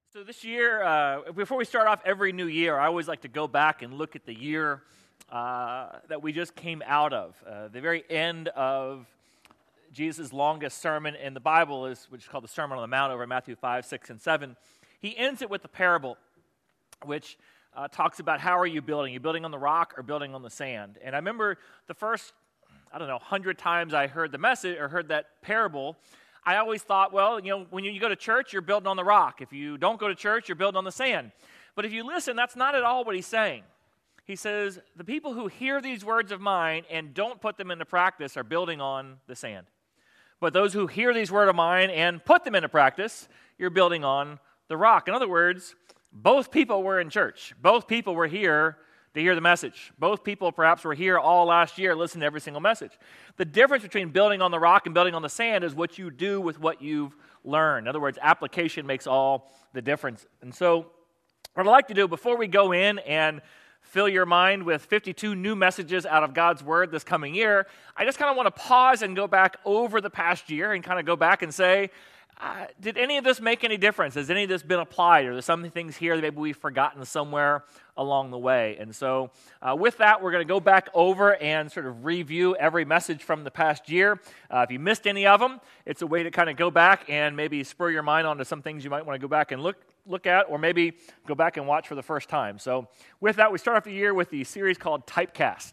So this year, before we start off every new year, I always like to go back and look at the year that we just came out of. The very end of Jesus' longest sermon in the Bible, which is called the Sermon on the Mount over Matthew 5, 6, and 7. He ends it with a parable, which talks about how are you building? Are you building on the rock or building on the sand? And I remember the first, 100 times I heard the message or heard that parable, I always thought, well, when you go to church, you're building on the rock. If you don't go to church, you're building on the sand. But if you listen, that's not at all what he's saying. He says, the people who hear these words of mine and don't put them into practice are building on the sand. But those who hear these words of mine and put them into practice, you're building on the rock. In other words, both people were in church. Both people were here to hear the message. Both people perhaps were here all last year, listening to every single message. The difference between building on the rock and building on the sand is what you do with what you've learned. In other words, application makes all the difference. And so what I'd like to do before we go in and fill your mind with 52 new messages out of God's Word this coming year, I just kind of want to pause and go back over the past year and kind of go back and say, did any of this make any difference? Has any of this been applied? Or are there some things here that maybe we've forgotten somewhere along the way? And so with that, we're going to go back over and sort of review every message from the past year. If you missed any of them, it's a way to kind of go back and maybe spur your mind onto some things you might want to go back and look at, or maybe go back and watch for the first time. So with that, we start off the year with the series called Typecast.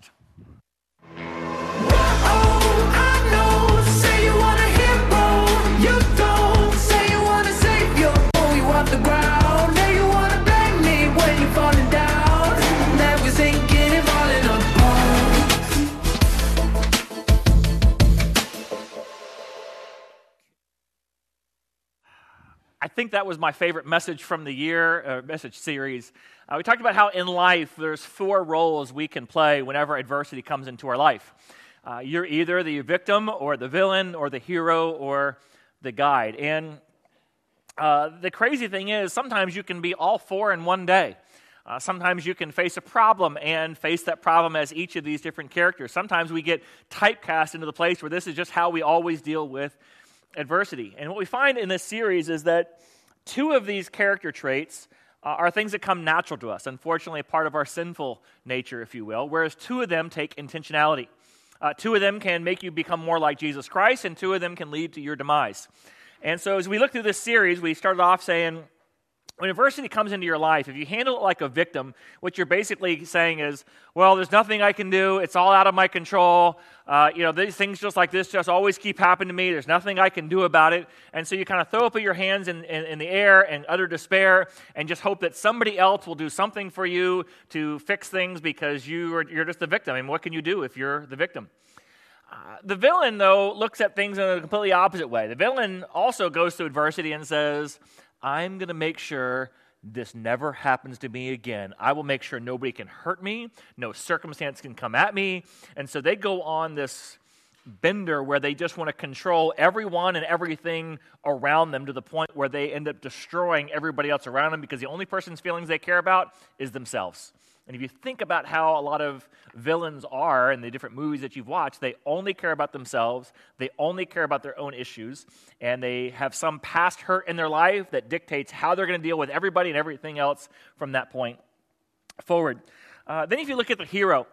The ground. Now you wanna blame me when you're falling down. Now we're sinking and falling apart. I think that was my favorite message from the year, message series. We talked about how in life there's 4 roles we can play whenever adversity comes into our life. You're either the victim or the villain or the hero or the guide. And the crazy thing is, sometimes you can be all 4 in one day. Sometimes you can face a problem and face that problem as each of these different characters. Sometimes we get typecast into the place where this is just how we always deal with adversity. And what we find in this series is that 2 of these character traits are things that come natural to us. Unfortunately, a part of our sinful nature, if you will, whereas 2 of them take intentionality. 2 of them can make you become more like Jesus Christ, and 2 of them can lead to your demise. And so as we look through this series, we started off saying, when adversity comes into your life, if you handle it like a victim, what you're basically saying is, well, there's nothing I can do. It's all out of my control. These things just like this just always keep happening to me. There's nothing I can do about it. And so you kind of throw up your hands in the air and utter despair and just hope that somebody else will do something for you to fix things because you're just the victim. I mean, what can you do if you're the victim? The villain, though, looks at things in a completely opposite way. The villain also goes through adversity and says, I'm going to make sure this never happens to me again. I will make sure nobody can hurt me, no circumstance can come at me. And so they go on this bender where they just want to control everyone and everything around them to the point where they end up destroying everybody else around them because the only person's feelings they care about is themselves. And if you think about how a lot of villains are in the different movies that you've watched, they only care about themselves, they only care about their own issues, and they have some past hurt in their life that dictates how they're going to deal with everybody and everything else from that point forward. Then if you look at the hero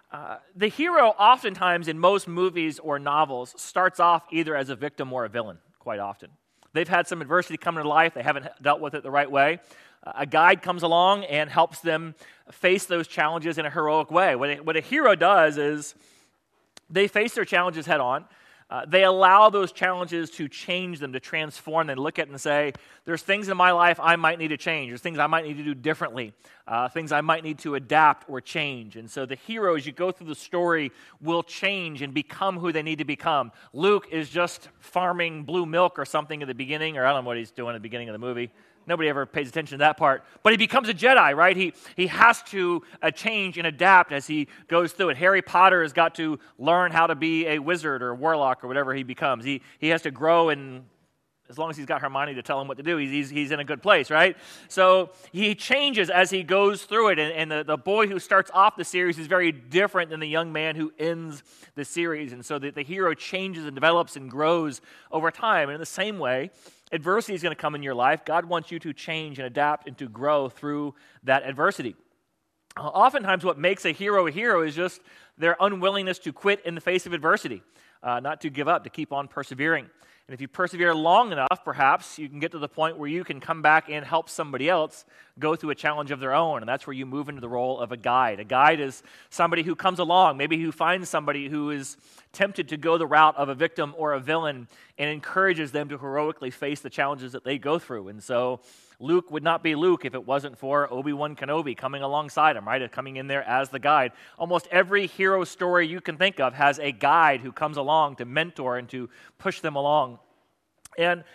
oftentimes in most movies or novels starts off either as a victim or a villain, quite often. They've had some adversity come into life, they haven't dealt with it the right way. A guide comes along and helps them face those challenges in a heroic way. What a hero does is they face their challenges head on. They allow those challenges to change them, to transform them, look at it and say, there's things in my life I might need to change. There's things I might need to do differently. Things I might need to adapt or change. And so the hero, as you go through the story, will change and become who they need to become. Luke is just farming blue milk or something at the beginning, or I don't know what he's doing at the beginning of the movie. Nobody ever pays attention to that part. But he becomes a Jedi, right? He has to change and adapt as he goes through it. Harry Potter has got to learn how to be a wizard or a warlock or whatever he becomes. He has to grow, and as long as he's got Hermione to tell him what to do, he's in a good place, right? So he changes as he goes through it. And the boy who starts off the series is very different than the young man who ends the series. And so the hero changes and develops and grows over time. And in the same way, adversity is going to come in your life, God wants you to change and adapt and to grow through that adversity. Oftentimes what makes a hero is just their unwillingness to quit in the face of adversity, not to give up, to keep on persevering. And if you persevere long enough, perhaps you can get to the point where you can come back and help somebody else go through a challenge of their own. And that's where you move into the role of a guide. A guide is somebody who comes along, maybe who finds somebody who is tempted to go the route of a victim or a villain and encourages them to heroically face the challenges that they go through. And so Luke would not be Luke if it wasn't for Obi-Wan Kenobi coming alongside him, right? Coming in there as the guide. Almost every hero story you can think of has a guide who comes along to mentor and to push them along. And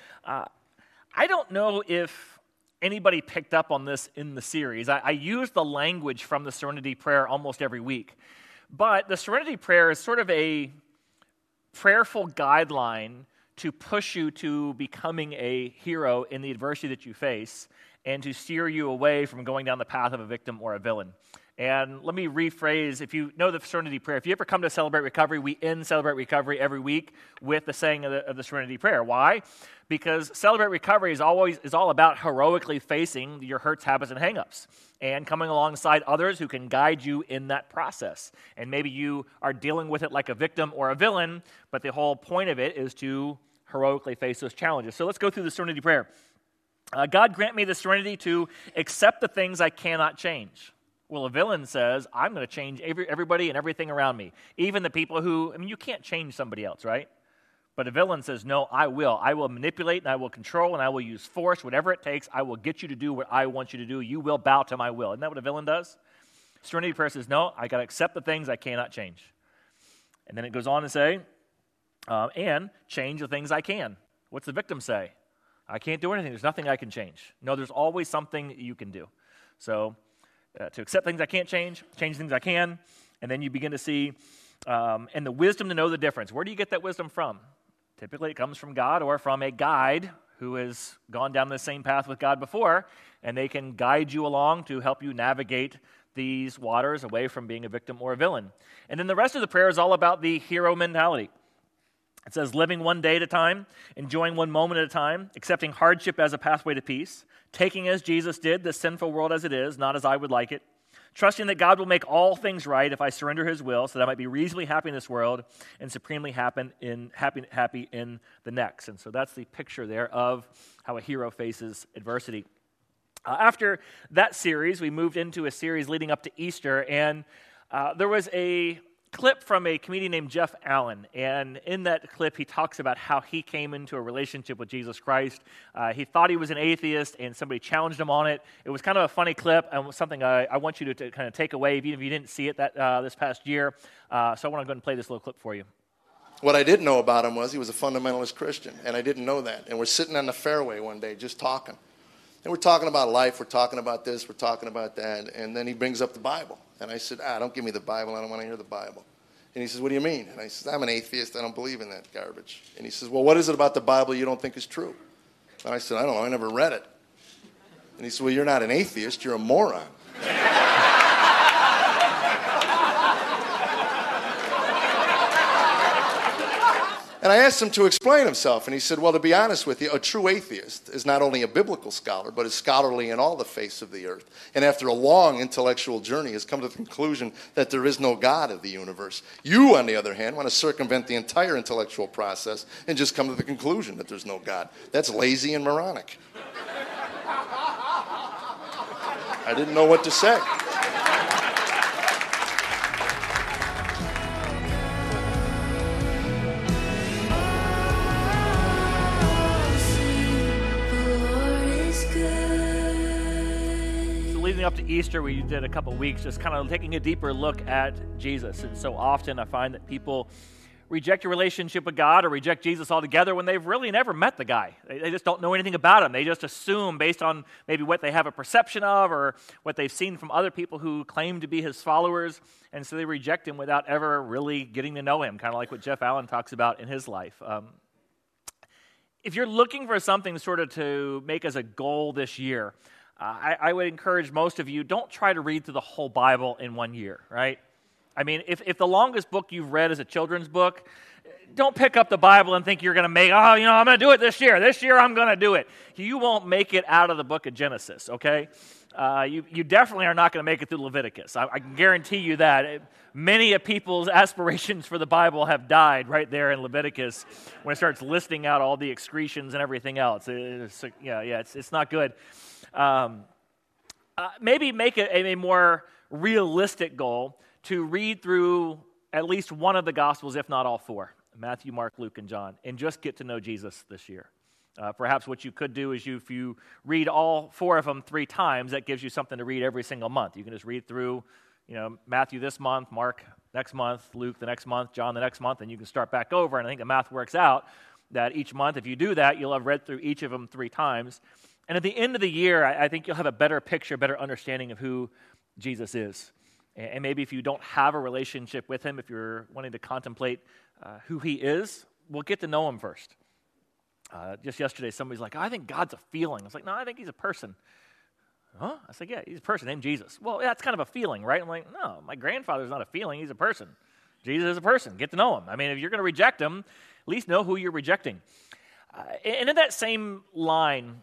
I don't know if anybody picked up on this in the series. I use the language from the Serenity Prayer almost every week. But the Serenity Prayer is sort of a prayerful guideline to push you to becoming a hero in the adversity that you face and to steer you away from going down the path of a victim or a villain. And let me rephrase, if you know the Serenity Prayer, if you ever come to Celebrate Recovery, we end Celebrate Recovery every week with the saying of the Serenity Prayer. Why? Because Celebrate Recovery is all about heroically facing your hurts, habits, and hangups and coming alongside others who can guide you in that process. And maybe you are dealing with it like a victim or a villain, but the whole point of it is to heroically face those challenges. So let's go through the Serenity Prayer. God, grant me the serenity to accept the things I cannot change. Well, a villain says, I'm going to change everybody and everything around me, even the people who, you can't change somebody else, right? But a villain says, no, I will. I will manipulate and I will control and I will use force, whatever it takes. I will get you to do what I want you to do. You will bow to my will. Isn't that what a villain does? Serenity Prayer says, no, I got to accept the things I cannot change. And then it goes on to say, and change the things I can. What's the victim say? I can't do anything. There's nothing I can change. No, there's always something you can do. So to accept things I can't change things I can, and then you begin to see, and the wisdom to know the difference. Where do you get that wisdom from? Typically it comes from God or from a guide who has gone down the same path with God before, and they can guide you along to help you navigate these waters away from being a victim or a villain. And then the rest of the prayer is all about the hero mentality. It says, living one day at a time, enjoying one moment at a time, accepting hardship as a pathway to peace, taking as Jesus did this sinful world as it is, not as I would like it, trusting that God will make all things right if I surrender his will so that I might be reasonably happy in this world and supremely happy in the next. And so that's the picture there of how a hero faces adversity. After that series, we moved into a series leading up to Easter, and there was a clip from a comedian named Jeff Allen, and in that clip he talks about how he came into a relationship with Jesus Christ. He thought he was an atheist, and somebody challenged him on it. It was kind of a funny clip, and something I want you to kind of take away, even if you didn't see it this past year. So I want to go ahead and play this little clip for you. What I did know about him was he was a fundamentalist Christian, and I didn't know that. And we're sitting on the fairway one day just talking. And we're talking about life, we're talking about this, we're talking about that, and then he brings up the Bible. And I said, don't give me the Bible, I don't want to hear the Bible. And he says, what do you mean? And I said, I'm an atheist, I don't believe in that garbage. And he says, well, what is it about the Bible you don't think is true? And I said, I don't know, I never read it. And he said, well, you're not an atheist, you're a moron. And I asked him to explain himself, and he said, well, to be honest with you, a true atheist is not only a biblical scholar, but is scholarly in all the face of the earth. And after a long intellectual journey has come to the conclusion that there is no God of the universe. You, on the other hand, want to circumvent the entire intellectual process and just come to the conclusion that there's no God. That's lazy and moronic. I didn't know what to say. Leading up to Easter, we did a couple weeks just kind of taking a deeper look at Jesus. And so often I find that people reject a relationship with God or reject Jesus altogether when they've really never met the guy. They just don't know anything about him. They just assume based on maybe what they have a perception of or what they've seen from other people who claim to be his followers. And so they reject him without ever really getting to know him, kind of like what Jeff Allen talks about in his life. If you're looking for something sort of to make as a goal this year, I would encourage most of you, don't try to read through the whole Bible in 1 year, right? I mean, if the longest book you've read is a children's book, don't pick up the Bible and think you're going to make, I'm going to do it this year. This year I'm going to do it. You won't make it out of the book of Genesis, okay? You definitely are not going to make it through Leviticus. I can guarantee you that. Many of people's aspirations for the Bible have died right there in Leviticus when it starts listing out all the excretions and everything else. It's not good. Maybe make it a more realistic goal to read through at least one of the Gospels, if not all four, Matthew, Mark, Luke, and John, and just get to know Jesus this year. Perhaps what you could do is if you read all four of them 3 times, that gives you something to read every single month. You can just read through, Matthew this month, Mark next month, Luke the next month, John the next month, and you can start back over. And I think the math works out that each month, if you do that, you'll have read through each of them 3 times. And at the end of the year, I think you'll have a better picture, better understanding of who Jesus is. And maybe if you don't have a relationship with him, if you're wanting to contemplate who he is, well, get to know him first. Just yesterday, somebody's like, I think God's a feeling. I was like, no, I think he's a person. Huh? I said, yeah, he's a person named Jesus. Well, that's kind of a feeling, right? I'm like, no, my grandfather's not a feeling. He's a person. Jesus is a person. Get to know him. I mean, if you're going to reject him, at least know who you're rejecting. And in that same line,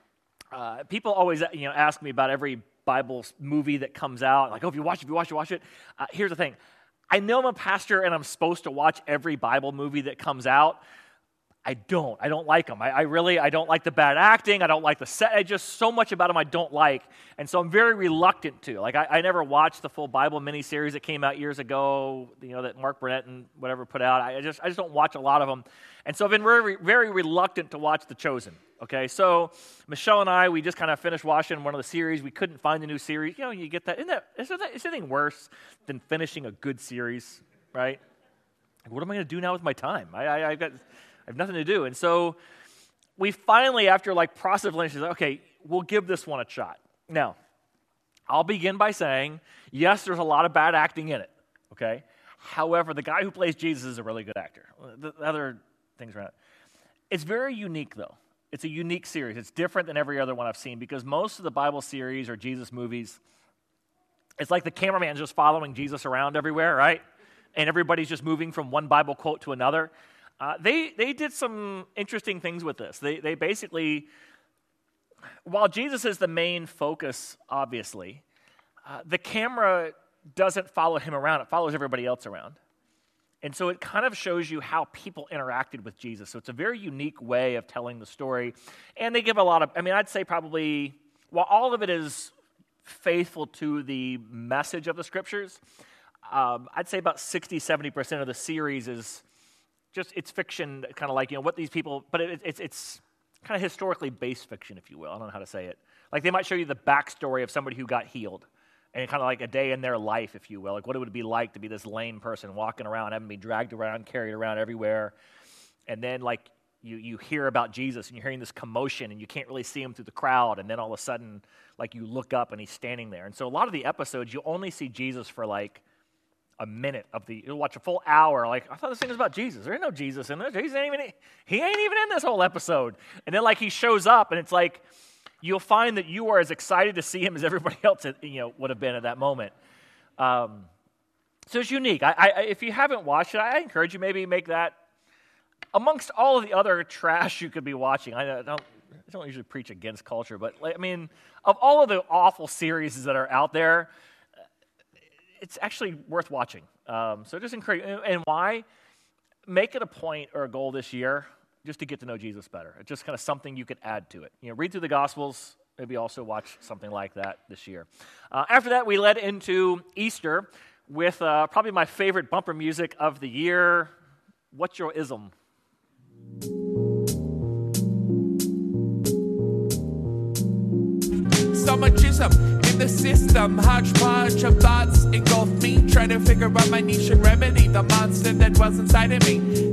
people always ask me about every Bible movie that comes out. Like, if you watch it. Here's the thing. I know I'm a pastor and I'm supposed to watch every Bible movie that comes out. I don't like them. I don't like the bad acting. I don't like the set. Just so much about them I don't like. And so I'm very reluctant to. Like, I never watched the full Bible miniseries that came out years ago, that Mark Burnett and whatever put out. I just don't watch a lot of them. And so I've been very, very reluctant to watch The Chosen. Okay, so Michelle and I, we just kind of finished watching one of the series. We couldn't find a new series. You get that. Is there anything worse than finishing a good series, right? What am I going to do now with my time? I have nothing to do. And so we finally, after process of elimination, said, okay, we'll give this one a shot. Now, I'll begin by saying, yes, there's a lot of bad acting in it, okay? However, the guy who plays Jesus is a really good actor. The other things around it. It's very unique, though. It's a unique series. It's different than every other one I've seen because most of the Bible series or Jesus movies, it's like the cameraman's just following Jesus around everywhere, right? And everybody's just moving from one Bible quote to another. They did some interesting things with this. They basically, while Jesus is the main focus, obviously, the camera doesn't follow him around. It follows everybody else around. And so it kind of shows you how people interacted with Jesus. So it's a very unique way of telling the story. And they give a lot of, I'd say probably, while all of it is faithful to the message of the scriptures, I'd say about 60-70% of the series is just, it's fiction, kind of like, what these people, but it's kind of historically based fiction, if you will. I don't know how to say it. Like they might show you the backstory of somebody who got healed. And kind of like a day in their life, if you will. Like what it would be like to be this lame person walking around, having to be dragged around, carried around everywhere. And then you hear about Jesus and you're hearing this commotion and you can't really see him through the crowd. And then all of a sudden, you look up and he's standing there. And so a lot of the episodes, you only see Jesus for a minute you'll watch a full hour. I thought this thing was about Jesus. There ain't no Jesus in this. He ain't even in this whole episode. And then he shows up and it's you'll find that you are as excited to see him as everybody else would have been at that moment. So it's unique. If you haven't watched it, I encourage you maybe make that amongst all of the other trash you could be watching. I don't usually preach against culture, but of all of the awful series that are out there, it's actually worth watching. So just encourage, and why? Make it a point or a goal this year just to get to know Jesus better. It's just kind of something you could add to it. Read through the Gospels, maybe also watch something like that this year. After that, we led into Easter with probably my favorite bumper music of the year, What's Your Ism? So much ism in the system, hodgepodge of thoughts engulf me, trying to figure out my niche and remedy the monster that dwells inside of me.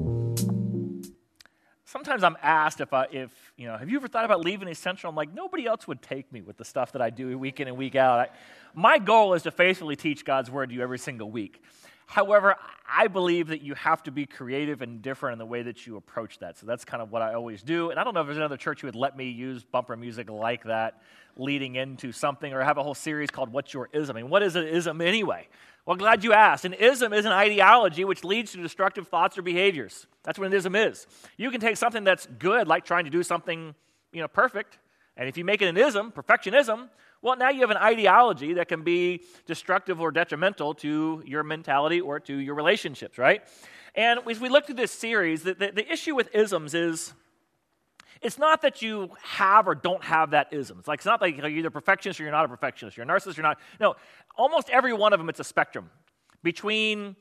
Sometimes I'm asked if have you ever thought about leaving Essential? I'm like, nobody else would take me with the stuff that I do week in and week out. My goal is to faithfully teach God's word to you every single week. However, I believe that you have to be creative and different in the way that you approach that. So that's kind of what I always do. And I don't know if there's another church who would let me use bumper music like that leading into something, or have a whole series called What's Your Ism? I mean, what is an ism anyway? Well, glad you asked. An ism is an ideology which leads to destructive thoughts or behaviors. That's what an ism is. You can take something that's good, like trying to do something, perfect, and if you make it an ism, perfectionism, well, now you have an ideology that can be destructive or detrimental to your mentality or to your relationships, right? And as we look through this series, the issue with isms is, it's not that you have or don't have that ism. It's not like you're either a perfectionist or you're not a perfectionist. You're a narcissist or you're not. No, almost every one of them, it's a spectrum between,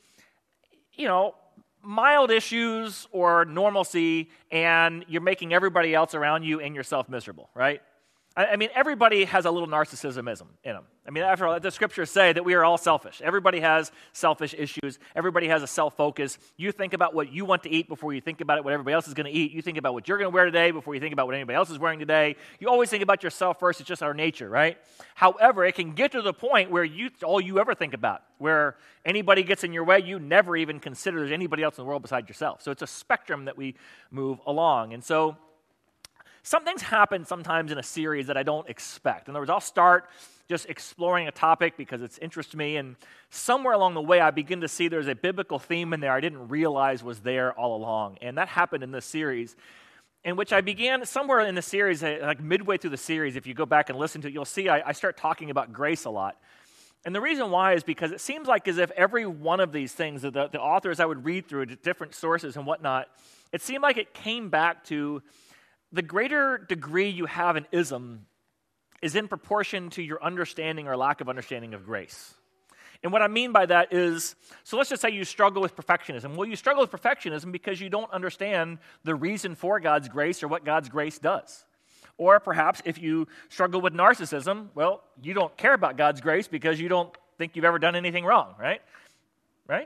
mild issues or normalcy, and you're making everybody else around you and yourself miserable, right? I mean, everybody has a little narcissism in them. I mean, after all, the scriptures say that we are all selfish. Everybody has selfish issues. Everybody has a self-focus. You think about what you want to eat before you think about what everybody else is going to eat. You think about what you're going to wear today before you think about what anybody else is wearing today. You always think about yourself first. It's just our nature, right? However, it can get to the point where all you ever think about, where anybody gets in your way, you never even consider there's anybody else in the world besides yourself. So it's a spectrum that we move along. And so some things happen sometimes in a series that I don't expect. In other words, I'll start just exploring a topic because it's interests me, and somewhere along the way I begin to see there's a biblical theme in there I didn't realize was there all along. And that happened in this series, in which I began somewhere in the series, like midway through the series. If you go back and listen to it, you'll see I start talking about grace a lot. And the reason why is because it seems like as if every one of these things, the authors I would read through different sources and whatnot, it seemed like it came back to the greater degree you have an ism is in proportion to your understanding or lack of understanding of grace. And what I mean by that is, so let's just say you struggle with perfectionism. Well, you struggle with perfectionism because you don't understand the reason for God's grace or what God's grace does. Or perhaps if you struggle with narcissism, well, you don't care about God's grace because you don't think you've ever done anything wrong, right? Right?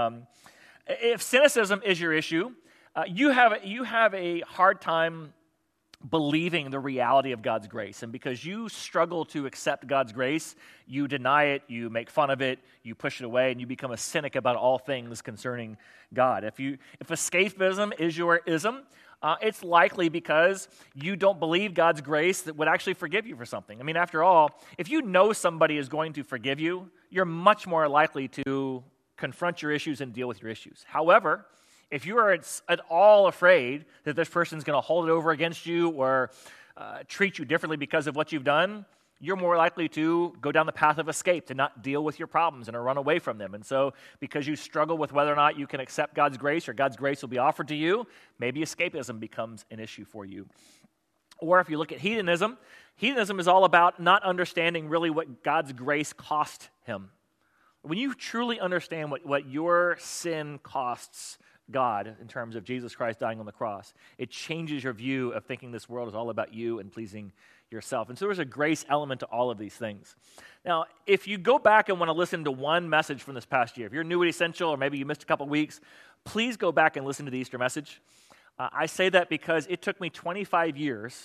If cynicism is your issue, you have a hard time believing the reality of God's grace. And because you struggle to accept God's grace, you deny it, you make fun of it, you push it away, and you become a cynic about all things concerning God. If escapism is your ism, it's likely because you don't believe God's grace that would actually forgive you for something. I mean, after all, if you know somebody is going to forgive you, you're much more likely to confront your issues and deal with your issues. However, if you are at all afraid that this person's going to hold it over against you or treat you differently because of what you've done, you're more likely to go down the path of escape, to not deal with your problems and to run away from them. And so because you struggle with whether or not you can accept God's grace or God's grace will be offered to you, maybe escapism becomes an issue for you. Or if you look at hedonism, hedonism is all about not understanding really what God's grace cost him. When you truly understand what your sin costs God in terms of Jesus Christ dying on the cross, it changes your view of thinking this world is all about you and pleasing yourself. And so there's a grace element to all of these things. Now, if you go back and want to listen to one message from this past year, if you're new at Essential or maybe you missed a couple weeks, please go back and listen to the Easter message. I say that because it took me 25 years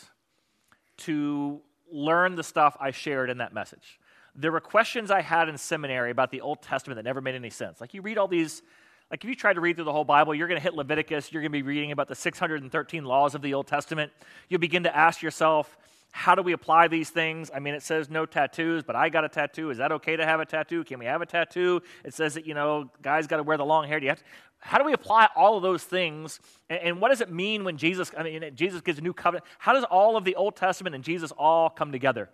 to learn the stuff I shared in that message. There were questions I had in seminary about the Old Testament that never made any sense. Like you read all these. Like if you try to read through the whole Bible, you're going to hit Leviticus, you're going to be reading about the 613 laws of the Old Testament. You'll begin to ask yourself, how do we apply these things? I mean, it says no tattoos, but I got a tattoo. Is that okay to have a tattoo? Can we have a tattoo? It says that, guys got to wear the long hair. How do we apply all of those things? And what does it mean when Jesus gives a new covenant? How does all of the Old Testament and Jesus all come together?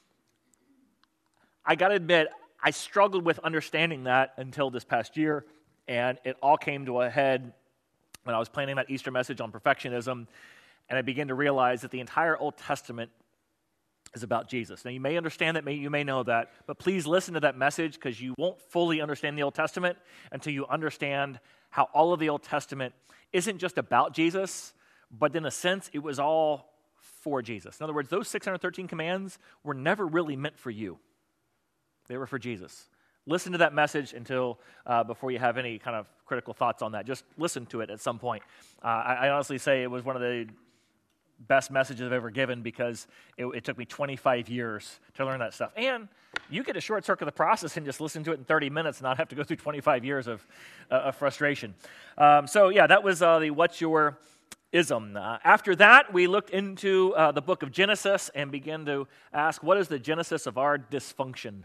I got to admit, I struggled with understanding that until this past year. And it all came to a head when I was planning that Easter message on perfectionism, and I began to realize that the entire Old Testament is about Jesus. Now, you may understand that, you may know that, but please listen to that message because you won't fully understand the Old Testament until you understand how all of the Old Testament isn't just about Jesus, but in a sense, it was all for Jesus. In other words, those 613 commands were never really meant for you. They were for Jesus. Listen to that message until before you have any kind of critical thoughts on that. Just listen to it at some point. I honestly say it was one of the best messages I've ever given because it took me 25 years to learn that stuff. And you get a short circuit of the process and just listen to it in 30 minutes and not have to go through 25 years of frustration. That was the What's Your Ism. After that, we looked into the book of Genesis and began to ask, what is the genesis of our dysfunction?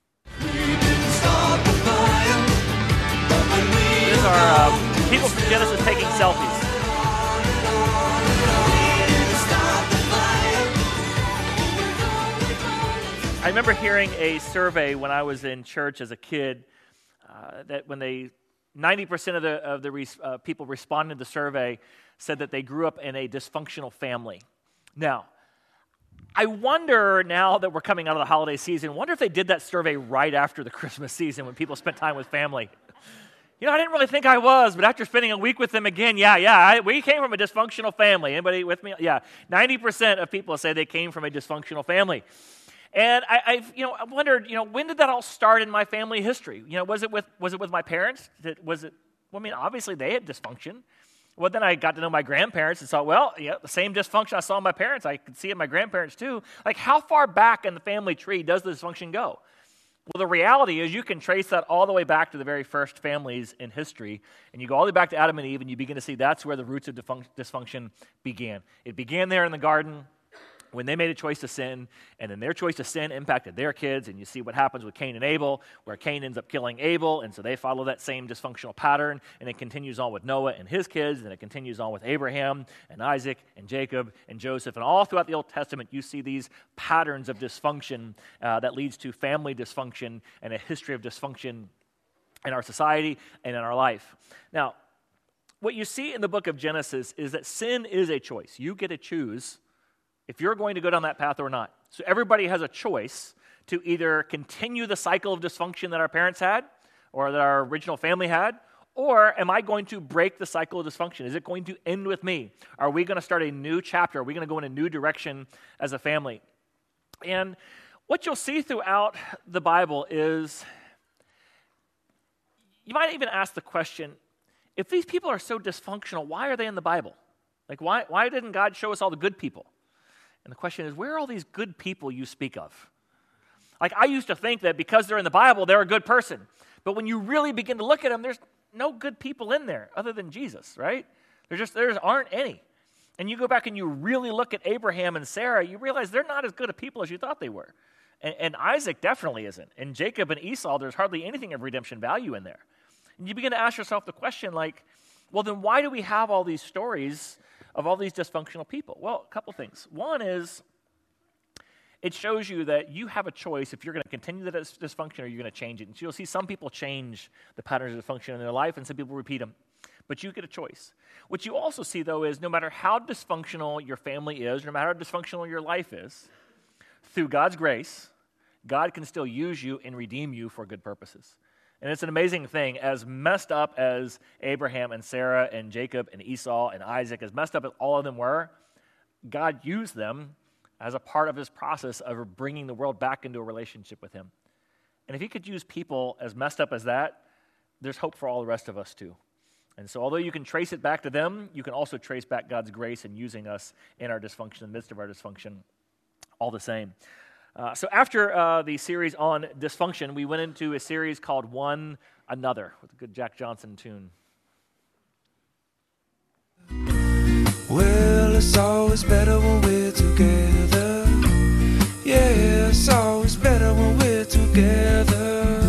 These are people from Genesis taking selfies. I remember hearing a survey when I was in church as a kid that when 90% of the people responding to the survey said that they grew up in a dysfunctional family. Now, I wonder now that we're coming out of the holiday season, wonder if they did that survey right after the Christmas season when people spent time with family. I didn't really think I was, but after spending a week with them again, we came from a dysfunctional family. Anybody with me? Yeah, 90% of people say they came from a dysfunctional family. And I wondered, when did that all start in my family history? Was it with my parents? Obviously they had dysfunction. Well, then I got to know my grandparents and saw, the same dysfunction I saw in my parents, I could see in my grandparents too. Like, how far back in the family tree does the dysfunction go? Well, the reality is you can trace that all the way back to the very first families in history, and you go all the way back to Adam and Eve, and you begin to see that's where the roots of dysfunction began. It began there in the garden when they made a choice to sin, and then their choice to sin impacted their kids, and you see what happens with Cain and Abel, where Cain ends up killing Abel, and so they follow that same dysfunctional pattern, and it continues on with Noah and his kids, and it continues on with Abraham and Isaac and Jacob and Joseph, and all throughout the Old Testament you see these patterns of dysfunction that leads to family dysfunction and a history of dysfunction in our society and in our life. Now, what you see in the book of Genesis is that sin is a choice. You get to choose if you're going to go down that path or not. So everybody has a choice to either continue the cycle of dysfunction that our parents had or that our original family had, or am I going to break the cycle of dysfunction? Is it going to end with me? Are we going to start a new chapter? Are we going to go in a new direction as a family? And what you'll see throughout the Bible is, you might even ask the question, if these people are so dysfunctional, why are they in the Bible? Like, why didn't God show us all the good people? And the question is, where are all these good people you speak of? Like, I used to think that because they're in the Bible, they're a good person. But when you really begin to look at them, there's no good people in there other than Jesus, right? There aren't any. And you go back and you really look at Abraham and Sarah, you realize they're not as good of people as you thought they were. And Isaac definitely isn't. And Jacob and Esau, there's hardly anything of redemption value in there. And you begin to ask yourself the question, like, well, then why do we have all these stories of all these dysfunctional people? Well, a couple things. One is it shows you that you have a choice if you're going to continue the dysfunction or you're going to change it. And so you'll see some people change the patterns of dysfunction in their life and some people repeat them. But you get a choice. What you also see, though, is no matter how dysfunctional your family is, no matter how dysfunctional your life is, through God's grace, God can still use you and redeem you for good purposes. And it's an amazing thing, as messed up as Abraham and Sarah and Jacob and Esau and Isaac, as messed up as all of them were, God used them as a part of his process of bringing the world back into a relationship with him. And if he could use people as messed up as that, there's hope for all the rest of us too. And so although you can trace it back to them, you can also trace back God's grace in using us in our dysfunction, in the midst of our dysfunction, all the same. So after the series on dysfunction, we went into a series called One Another with a good Jack Johnson tune. Well, it's always better when we're together. Yeah, it's always better when we're together.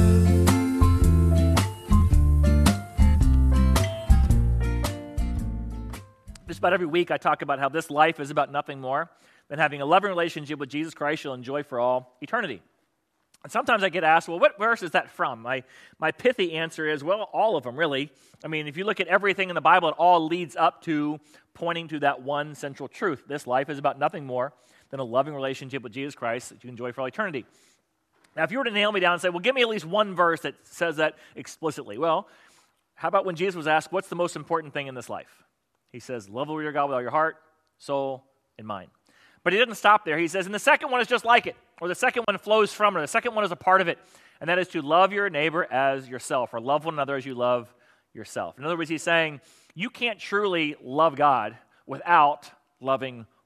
Just about every week I talk about how this life is about nothing more than having a loving relationship with Jesus Christ you'll enjoy for all eternity. And sometimes I get asked, well, what verse is that from? My pithy answer is, well, all of them, really. I mean, if you look at everything in the Bible, it all leads up to pointing to that one central truth. This life is about nothing more than a loving relationship with Jesus Christ that you enjoy for all eternity. Now, if you were to nail me down and say, well, give me at least one verse that says that explicitly. Well, how about when Jesus was asked, what's the most important thing in this life? He says, love the Lord your God with all your heart, soul, and mind. But he didn't stop there. He says, and the second one is just like it, or the second one flows from it, or the second one is a part of it, and that is to love your neighbor as yourself, or love one another as you love yourself. In other words, he's saying, you can't truly love God without loving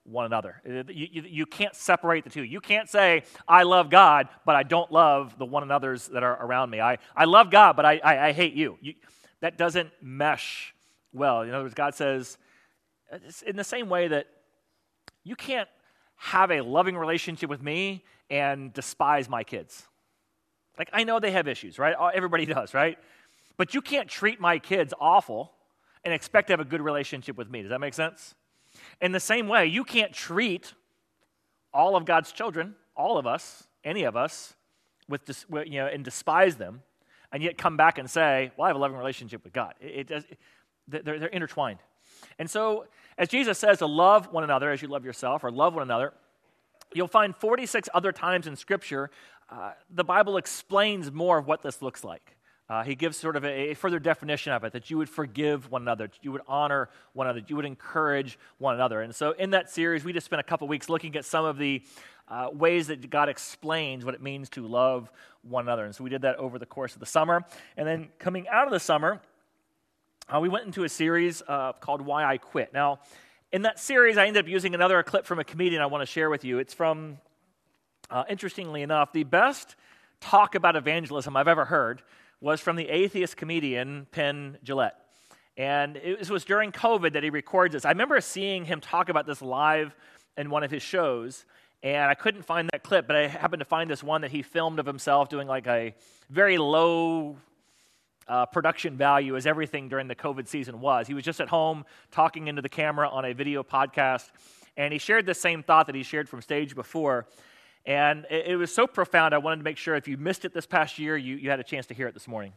one another. You can't separate the two. You can't say, I love God, but I don't love the one another's that are around me. I love God, but I hate you. That doesn't mesh well. In other words, God says, it's in the same way that you can't have a loving relationship with me and despise my kids. Like, I know they have issues, right? Everybody does, right? But you can't treat my kids awful and expect to have a good relationship with me. Does that make sense? In the same way, you can't treat all of God's children, all of us, any of us, and despise them, and yet come back and say, well, I have a loving relationship with God. They're intertwined. And so, as Jesus says to love one another as you love yourself, or love one another, you'll find 46 other times in Scripture, the Bible explains more of what this looks like. He gives sort of a further definition of it, that you would forgive one another, that you would honor one another, that you would encourage one another. And so in that series, we just spent a couple weeks looking at some of the ways that God explains what it means to love one another. And so we did that over the course of the summer. And then coming out of the summer, we went into a series called Why I Quit. Now, in that series, I ended up using another clip from a comedian I want to share with you. It's from, interestingly enough, the best talk about evangelism I've ever heard was from the atheist comedian Penn Jillette. And it was during COVID that he records this. I remember seeing him talk about this live in one of his shows, and I couldn't find that clip, but I happened to find this one that he filmed of himself doing like a very low production value as everything during the COVID season was. He was just at home talking into the camera on a video podcast, and he shared the same thought that he shared from stage before. And it was so profound, I wanted to make sure if you missed it this past year, you had a chance to hear it this morning.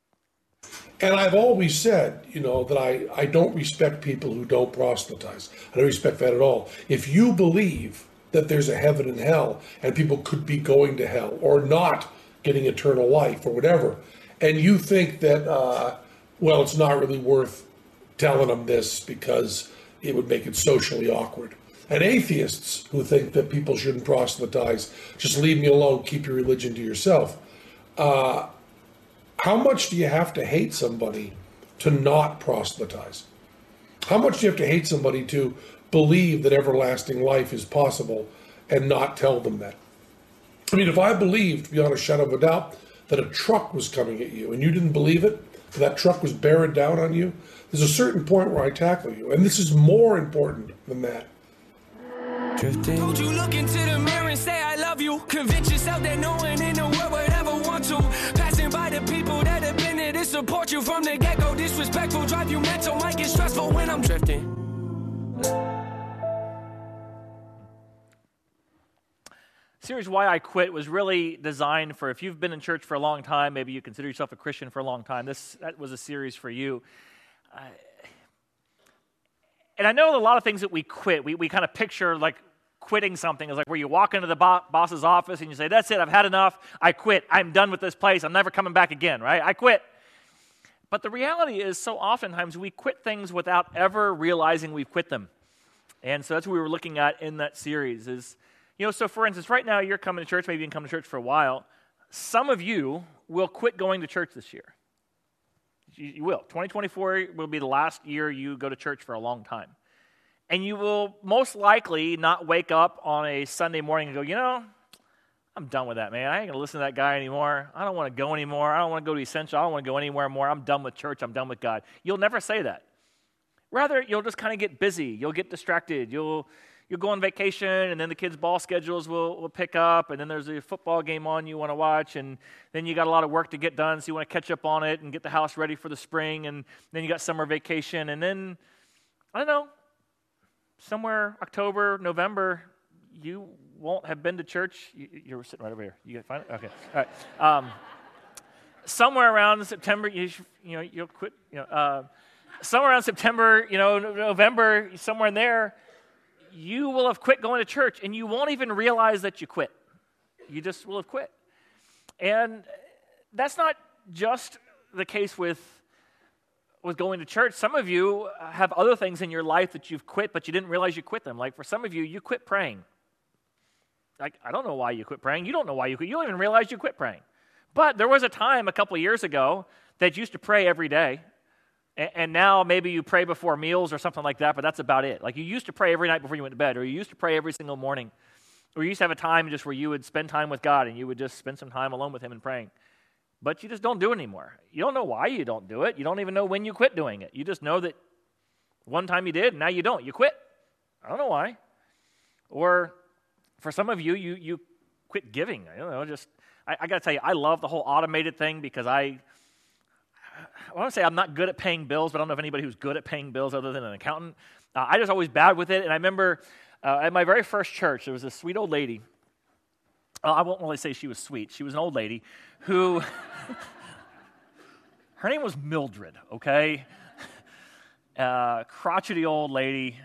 And I've always said, that I don't respect people who don't proselytize. I don't respect that at all. If you believe that there's a heaven and hell, and people could be going to hell, or not getting eternal life, or whatever, and you think that, it's not really worth telling them this because it would make it socially awkward. And atheists who think that people shouldn't proselytize, just leave me alone, keep your religion to yourself. How much do you have to hate somebody to not proselytize? How much do you have to hate somebody to believe that everlasting life is possible and not tell them that? I mean, if I believed, beyond a shadow of a doubt, that a truck was coming at you and you didn't believe it, that truck was bearing down on you, there's a certain point where I tackle you. And this is more important than that. Drifting. Don't you look into the mirror and say I love you? Convince yourself that no one in the world would ever want to. Passing by the people that have been there to support you from the get-go. Disrespectful, drive you mental, might get stressful when I'm drifting. Series Why I Quit was really designed for, if you've been in church for a long time, maybe you consider yourself a Christian for a long time, that was a series for you. And I know a lot of things that we quit, we kind of picture like quitting something is like where you walk into the boss's office and you say, that's it, I've had enough, I quit, I'm done with this place, I'm never coming back again, right? I quit. But the reality is so oftentimes we quit things without ever realizing we've quit them. And so that's what we were looking at in that series is, so for instance, right now you're coming to church, maybe you've been coming to church for a while. Some of you will quit going to church this year. You will. 2024 will be the last year you go to church for a long time. And you will most likely not wake up on a Sunday morning and go, I'm done with that, man. I ain't going to listen to that guy anymore. I don't want to go anymore. I don't want to go to Essential. I don't want to go anywhere more. I'm done with church. I'm done with God. You'll never say that. Rather, you'll just kind of get busy. You'll get distracted. You'll go on vacation, and then the kids' ball schedules will pick up, and then there's a football game on you want to watch, and then you got a lot of work to get done, so you want to catch up on it and get the house ready for the spring, and then you got summer vacation, and then, I don't know, somewhere October, November, you won't have been to church. You're sitting right over here. You find it? Okay. All right. Somewhere around September, you'll quit. Somewhere around September, November, somewhere in there, you will have quit going to church, and you won't even realize that you quit. You just will have quit. And that's not just the case with going to church. Some of you have other things in your life that you've quit, but you didn't realize you quit them. Like for some of you, you quit praying. Like, I don't know why you quit praying. You don't know why you quit. You don't even realize you quit praying. But there was a time a couple of years ago that you used to pray every day. And now maybe you pray before meals or something like that, but that's about it. Like you used to pray every night before you went to bed, or you used to pray every single morning, or you used to have a time just where you would spend time with God and you would just spend some time alone with him and praying. But you just don't do it anymore. You don't know why you don't do it. You don't even know when you quit doing it. You just know that one time you did, and now you don't. You quit. I don't know why. Or for some of you, you quit giving. I don't know, I got to tell you, I love the whole automated thing because I want to say I'm not good at paying bills, but I don't know if anybody who's good at paying bills other than an accountant. I just always bad with it, and I remember at my very first church, there was this sweet old lady. I won't really say she was sweet. She was an old lady who, her name was Mildred, okay? Crotchety old lady.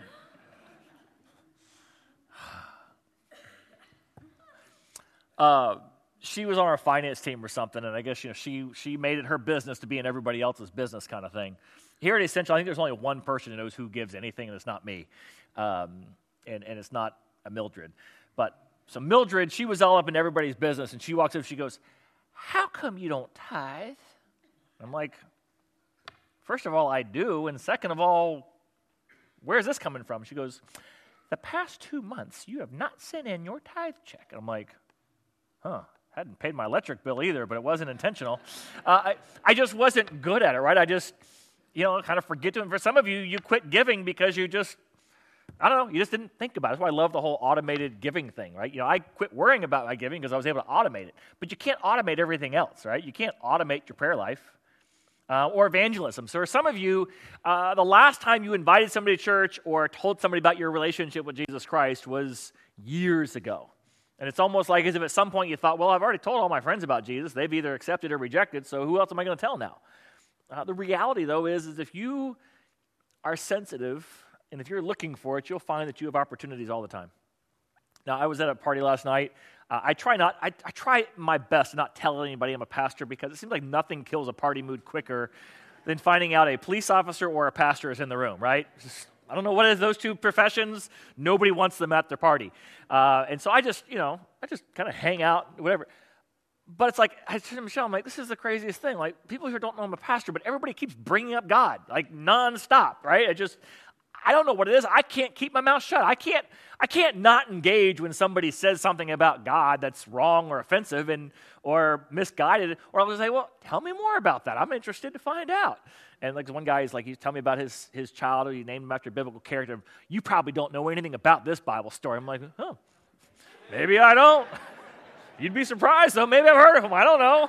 She was on our finance team or something, and I guess she made it her business to be in everybody else's business kind of thing. Here at Essential, I think there's only one person who knows who gives anything, and it's not me, and it's not a Mildred. So Mildred, she was all up in everybody's business, and she walks up, she goes, "How come you don't tithe?" I'm like, first of all, I do, and second of all, where's this coming from? She goes, "The past 2 months, you have not sent in your tithe check." And I'm like, hadn't paid my electric bill either, but it wasn't intentional. I just wasn't good at it, right? I just, kind of forget to. And for some of you, you quit giving because you just, I don't know, you just didn't think about it. That's why I love the whole automated giving thing, right? I quit worrying about my giving because I was able to automate it. But you can't automate everything else, right? You can't automate your prayer life or evangelism. So for some of you, the last time you invited somebody to church or told somebody about your relationship with Jesus Christ was years ago. And it's almost like as if at some point you thought, well, I've already told all my friends about Jesus. They've either accepted or rejected, so who else am I going to tell now? The reality, though, is if you are sensitive and if you're looking for it, you'll find that you have opportunities all the time. Now, I was at a party last night. I try my best to not tell anybody I'm a pastor because it seems like nothing kills a party mood quicker than finding out a police officer or a pastor is in the room, right? I don't know what it is, those two professions. Nobody wants them at their party. And so I just kind of hang out, whatever. But it's like, I said to Michelle, I'm like, this is the craziest thing. Like, people here don't know I'm a pastor, but everybody keeps bringing up God, like nonstop, right? I don't know what it is. I can't keep my mouth shut. I can't not engage when somebody says something about God that's wrong or offensive or misguided. Or I'll just say, well, tell me more about that. I'm interested to find out. And like one guy is like, he's telling me about his child, or he named him after a biblical character. You probably don't know anything about this Bible story. I'm like, oh, maybe I don't. You'd be surprised, though. Maybe I've heard of him. I don't know.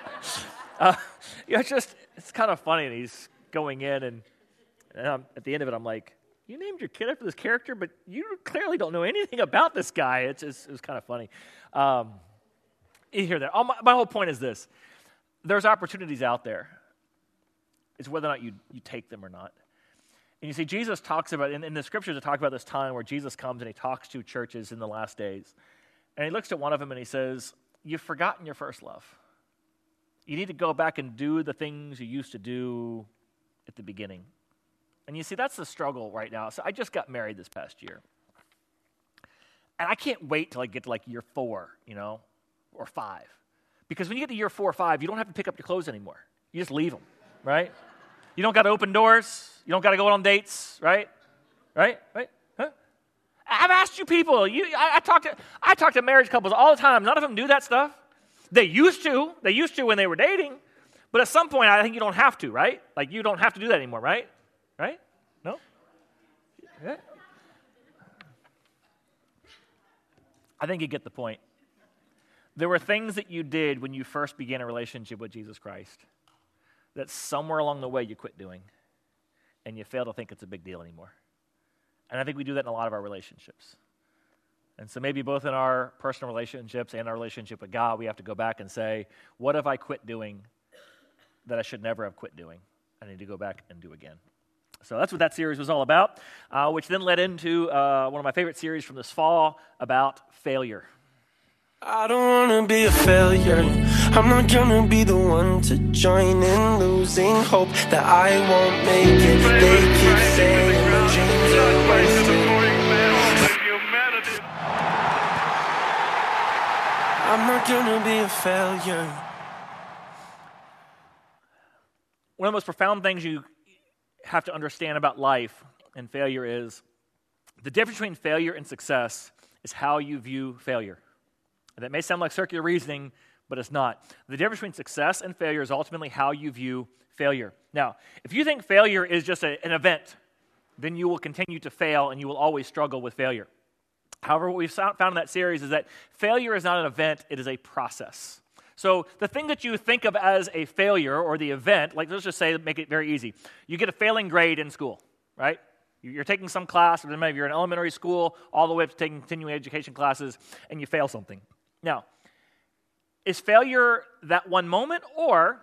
It's kind of funny. And he's going in, and at the end of it, I'm like, you named your kid after this character, but you clearly don't know anything about this guy. It was kind of funny. You hear that. My whole point is this. There's opportunities out there. It's whether or not you take them or not. And you see, Jesus talks about, in the scriptures, it talks about this time where Jesus comes and he talks to churches in the last days. And he looks at one of them and he says, you've forgotten your first love. You need to go back and do the things you used to do at the beginning. And you see, that's the struggle right now. So I just got married this past year. And I can't wait till I get to year 4, or 5. Because when you get to year 4 or 5, you don't have to pick up your clothes anymore. You just leave them, right? You don't got to open doors. You don't got to go on dates, right? Right? Huh? I've asked you people. I talk to marriage couples all the time. None of them do that stuff. They used to. They used to when they were dating. But at some point, I think you don't have to, right? Like, you don't have to do that anymore, right? Right? No? Yeah. I think you get the point. There were things that you did when you first began a relationship with Jesus Christ that somewhere along the way you quit doing, and you fail to think it's a big deal anymore. And I think we do that in a lot of our relationships. And so maybe both in our personal relationships and our relationship with God, we have to go back and say, what have I quit doing that I should never have quit doing? I need to go back and do again. So that's what that series was all about, which then led into one of my favorite series from this fall about failure. I don't want to be a failure. I'm not going to be the one to join in losing hope that I won't make it. They keep saying my dreams are wasted. I'm not going to be a failure. One of the most profound things you have to understand about life and failure is the difference between failure and success is how you view failure. And that may sound like circular reasoning, but it's not. The difference between success and failure is ultimately how you view failure. Now, if you think failure is just an event, then you will continue to fail and you will always struggle with failure. However, what we've found in that series is that failure is not an event, it is a process. So the thing that you think of as a failure or the event, like let's just say, make it very easy. You get a failing grade in school, right? You're taking some class, or maybe you're in elementary school, all the way up to taking continuing education classes, and you fail something. Now, is failure that one moment, or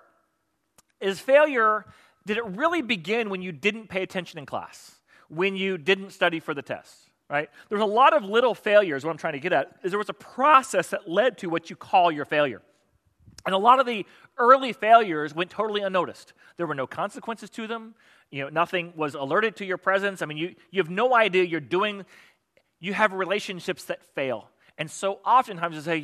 is failure, did it really begin when you didn't pay attention in class, when you didn't study for the test, right? There's a lot of little failures. What I'm trying to get at is there was a process that led to what you call your failure. And a lot of the early failures went totally unnoticed. There were no consequences to them. Nothing was alerted to your presence. I mean, you have no idea you have relationships that fail. And so oftentimes you say,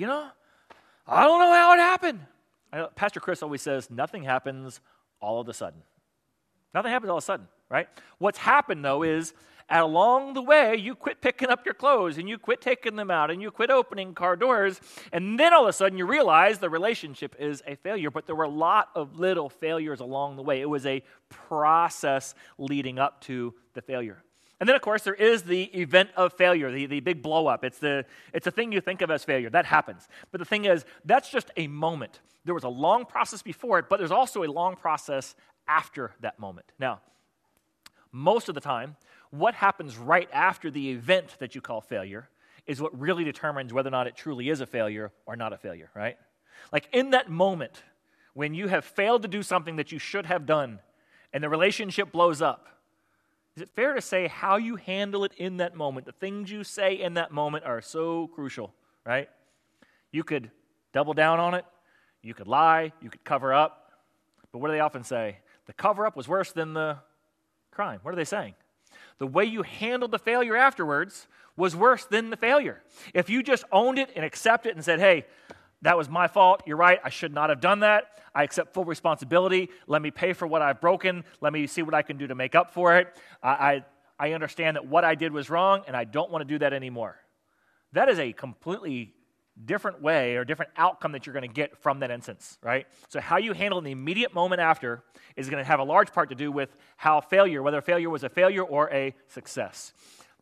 I don't know how it happened. Pastor Chris always says, nothing happens all of a sudden. Nothing happens all of a sudden, right? What's happened, though, is along the way, you quit picking up your clothes, and you quit taking them out, and you quit opening car doors, and then all of a sudden you realize the relationship is a failure. But there were a lot of little failures along the way. It was a process leading up to the failure. And then, of course, there is the event of failure, the big blow-up. It's the thing you think of as failure. That happens. But the thing is, that's just a moment. There was a long process before it, but there's also a long process after that moment. Now, most of the time, what happens right after the event that you call failure is what really determines whether or not it truly is a failure or not a failure, right? Like in that moment, when you have failed to do something that you should have done, and the relationship blows up, is it fair to say how you handle it in that moment, the things you say in that moment are so crucial, right? You could double down on it, you could lie, you could cover up, but what do they often say? The cover-up was worse than the crime. What are they saying? The way you handled the failure afterwards was worse than the failure. If you just owned it and accepted it and said, hey, that was my fault, you're right, I should not have done that, I accept full responsibility, let me pay for what I've broken, let me see what I can do to make up for it, I understand that what I did was wrong and I don't want to do that anymore. That is a completely different way or different outcome that you're going to get from that instance, right? So how you handle in the immediate moment after is going to have a large part to do with how whether failure was a failure or a success.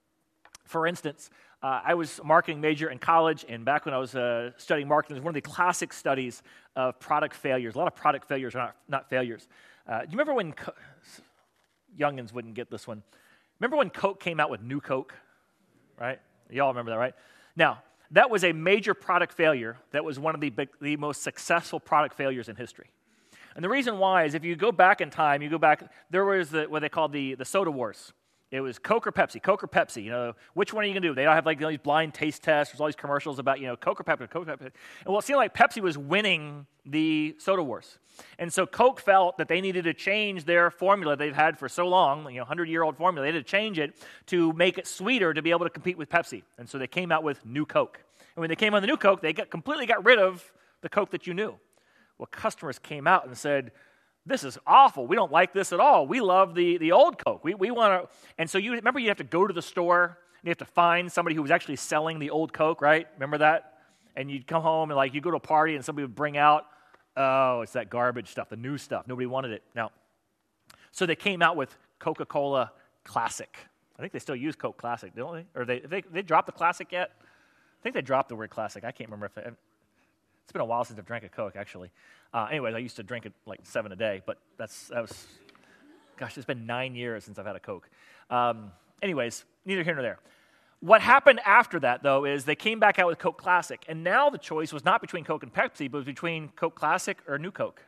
For instance, I was a marketing major in college, and back when I was studying marketing, it was one of the classic studies of product failures. A lot of product failures are not failures. Do you remember when, youngins wouldn't get this one, remember when Coke came out with New Coke, right? Y'all remember that, right? Now, that was a major product failure. That was one of the most successful product failures in history. And the reason why is if you go back in time, there was what they called the soda wars. It was Coke or Pepsi. Which one are you going to do? They all have like these blind taste tests. There's all these commercials about, Coke or Pepsi. And well, it seemed like Pepsi was winning the soda wars. And so Coke felt that they needed to change their formula they've had for so long, 100-year-old formula. They had to change it to make it sweeter to be able to compete with Pepsi. And so they came out with New Coke. And when they came out with the New Coke, they completely got rid of the Coke that you knew. Well, customers came out and said, this is awful. We don't like this at all. We love the old Coke. We want to. And so you have to go to the store and you have to find somebody who was actually selling the old Coke, right? Remember that? And you'd come home and you go to a party and somebody would bring out, oh, it's that garbage stuff, the new stuff. Nobody wanted it. Now, so they came out with Coca-Cola Classic. I think they still use Coke Classic, don't they? Or they dropped the Classic yet? I think they dropped the word Classic. I can't remember if it's been a while since I've drank a Coke, actually. Anyways, I used to drink it like 7 a day, but it's been 9 years since I've had a Coke. Anyways, neither here nor there. What happened after that, though, is they came back out with Coke Classic, and now the choice was not between Coke and Pepsi, but between Coke Classic or New Coke.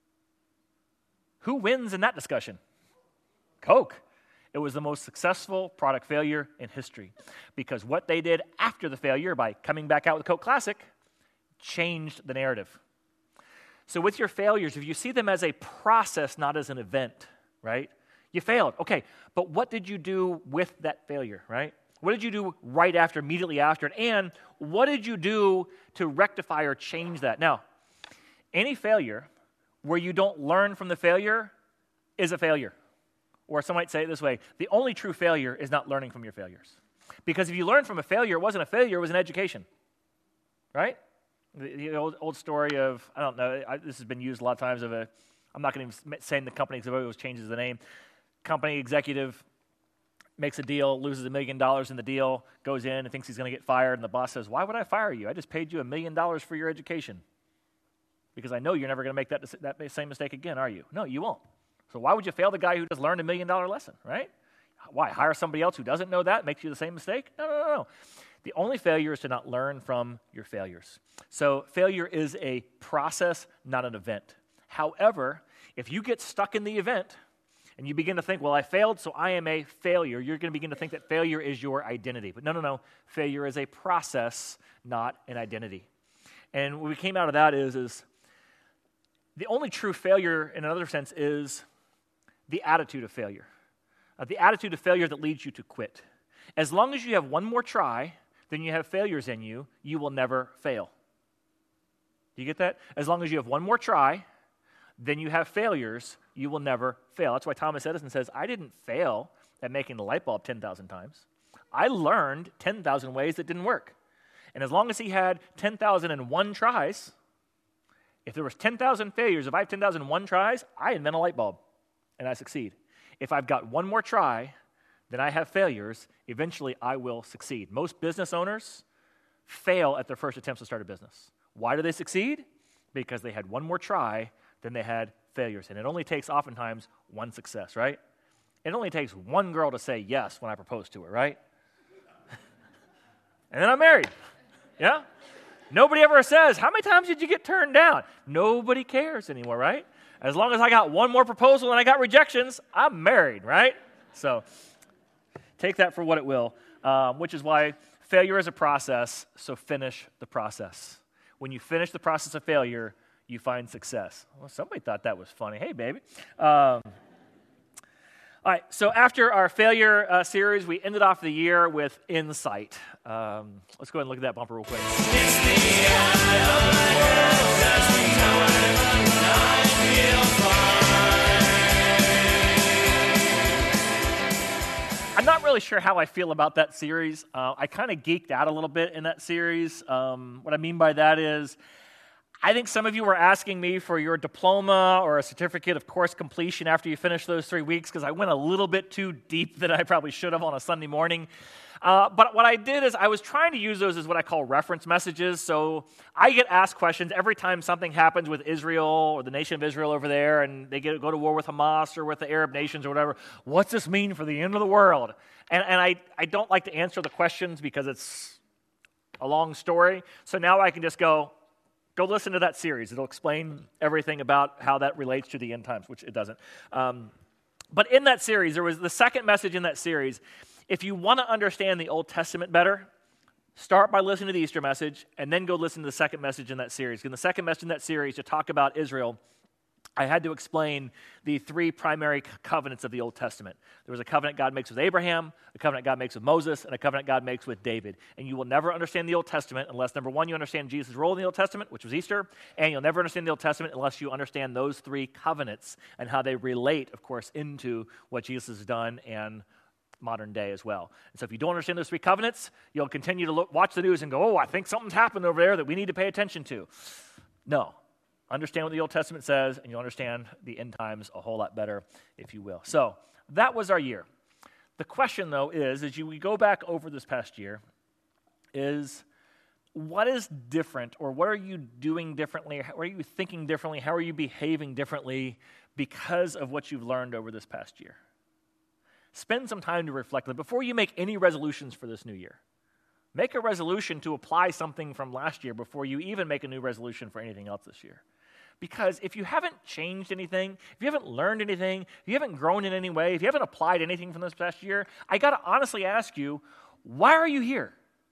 Who wins in that discussion? Coke. It was the most successful product failure in history because what they did after the failure by coming back out with Coke Classic changed the narrative. So with your failures, if you see them as a process, not as an event, right? You failed. Okay, but what did you do with that failure, right? What did you do right after, immediately after it? And what did you do to rectify or change that? Now, any failure where you don't learn from the failure is a failure. Or some might say it this way, the only true failure is not learning from your failures. Because if you learn from a failure, it wasn't a failure, it was an education. Right? The old story of, I don't know, this has been used a lot of times I'm not going to even say the company because it always changes the name. Company executive makes a deal, loses $1 million in the deal, goes in and thinks he's going to get fired, and the boss says, why would I fire you? I just paid you $1 million for your education. Because I know you're never going to make that same mistake again, are you? No, you won't. So why would you fail the guy who just learned $1 million lesson, right? Why? Hire somebody else who doesn't know that, makes you the same mistake? No. The only failure is to not learn from your failures. So failure is a process, not an event. However, if you get stuck in the event and you begin to think, well, I failed, so I am a failure, you're going to begin to think that failure is your identity. But no. Failure is a process, not an identity. And what we came out of that is the only true failure, in another sense, is the attitude of failure. The attitude of failure that leads you to quit. As long as you have one more try, then you have failures in you, you will never fail. Do you get that? As long as you have one more try, then you have failures, you will never fail. That's why Thomas Edison says, I didn't fail at making the light bulb 10,000 times. I learned 10,000 ways that didn't work. And as long as he had 10,001 tries, if there was 10,000 failures, if I have 10,001 tries, I invent a light bulb, and I succeed. If I've got one more try, then I have failures. Eventually, I will succeed. Most business owners fail at their first attempts to start a business. Why do they succeed? Because they had one more try, then they had failures. And it only takes, oftentimes, one success, right? It only takes one girl to say yes when I propose to her, right? And then I'm married. Yeah? Nobody ever says, how many times did you get turned down? Nobody cares anymore, right? As long as I got one more proposal and I got rejections, I'm married, right? So take that for what it will, which is why failure is a process, so finish the process. When you finish the process of failure, you find success. Well, somebody thought that was funny. Hey, baby. All right, so after our failure series, we ended off the year with insight. Let's go ahead and look at that bumper real quick. It's the eye of the world as we know it. I feel fine. I'm not really sure how I feel about that series. I kind of geeked out a little bit in that series. What I mean by that is, I think some of you were asking me for your diploma or a certificate of course completion after you finish those 3 weeks because I went a little bit too deep than I probably should have on a Sunday morning. But what I did is I was trying to use those as what I call reference messages. So I get asked questions every time something happens with Israel or the nation of Israel over there and they go to war with Hamas or with the Arab nations or whatever. What's this mean for the end of the world? And I don't like to answer the questions because it's a long story. So now I can just go listen to that series. It'll explain everything about how that relates to the end times, which it doesn't. But in that series, there was the second message in that series. If you want to understand the Old Testament better, start by listening to the Easter message, and then go listen to the second message in that series. In the second message in that series, to talk about Israel, I had to explain the three primary covenants of the Old Testament. There was a covenant God makes with Abraham, a covenant God makes with Moses, and a covenant God makes with David. And you will never understand the Old Testament unless, number one, you understand Jesus' role in the Old Testament, which was Easter, and you'll never understand the Old Testament unless you understand those three covenants and how they relate, of course, into what Jesus has done and modern day as well. And so if you don't understand those three covenants, you'll continue to watch the news and go, oh, I think something's happened over there that we need to pay attention to. No. Understand what the Old Testament says, and you'll understand the end times a whole lot better, if you will. So that was our year. The question, though, is, as we go back over this past year, is what is different, or what are you doing differently, what are you thinking differently, how are you behaving differently because of what you've learned over this past year? Spend some time to reflect on it before you make any resolutions for this new year. Make a resolution to apply something from last year before you even make a new resolution for anything else this year. Because if you haven't changed anything, if you haven't learned anything, if you haven't grown in any way, if you haven't applied anything from this past year, I got to honestly ask you, why are you here?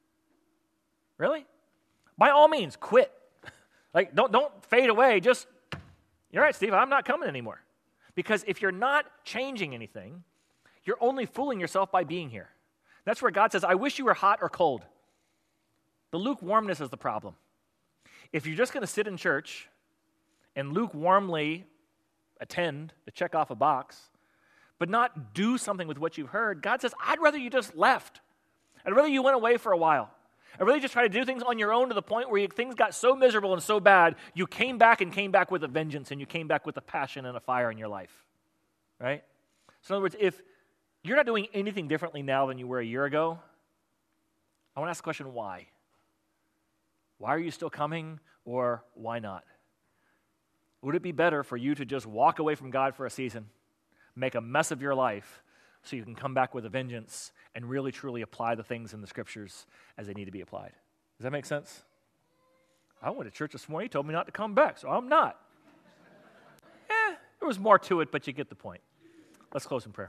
Really? By all means, quit. Like, don't fade away. Just, you're right, Steve, I'm not coming anymore. Because if you're not changing anything, you're only fooling yourself by being here. That's where God says, I wish you were hot or cold. The lukewarmness is the problem. If you're just going to sit in church and lukewarmly attend to check off a box, but not do something with what you've heard, God says, I'd rather you just left. I'd rather you went away for a while. I'd rather you just try to do things on your own to the point where things got so miserable and so bad, you came back with a vengeance, and you came back with a passion and a fire in your life. Right? So in other words, if you're not doing anything differently now than you were a year ago, I want to ask the question, why? Why are you still coming, or why not? Would it be better for you to just walk away from God for a season, make a mess of your life, so you can come back with a vengeance and really, truly apply the things in the Scriptures as they need to be applied? Does that make sense? I went to church this morning. He told me not to come back, so I'm not. There was more to it, but you get the point. Let's close in prayer.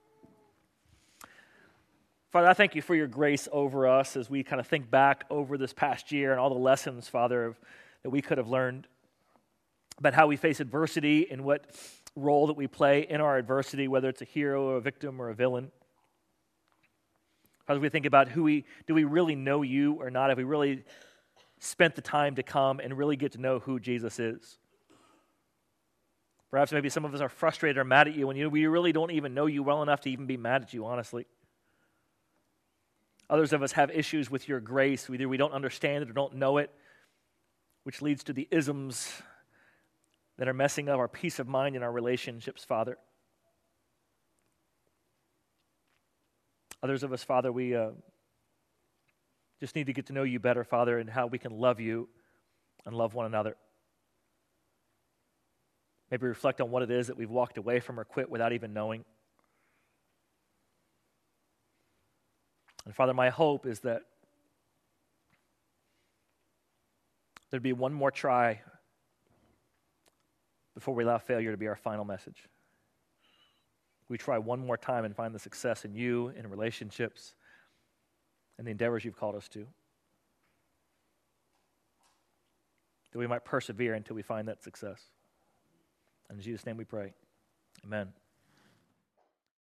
Father, I thank you for your grace over us as we kind of think back over this past year and all the lessons, Father, that we could have learned about how we face adversity and what role that we play in our adversity, whether it's a hero or a victim or a villain. As we think about do we really know you or not? Have we really spent the time to come and really get to know who Jesus is? Perhaps maybe some of us are frustrated or mad at you when we really don't even know you well enough to even be mad at you, honestly. Others of us have issues with your grace. Either we don't understand it or don't know it, which leads to the isms that are messing up our peace of mind in our relationships, Father. Others of us, Father, we just need to get to know you better, Father, and how we can love you and love one another. Maybe reflect on what it is that we've walked away from or quit without even knowing. And Father, my hope is that there'd be one more try before we allow failure to be our final message. We try one more time and find the success in you, in relationships, and the endeavors you've called us to. That we might persevere until we find that success. In Jesus' name we pray. Amen.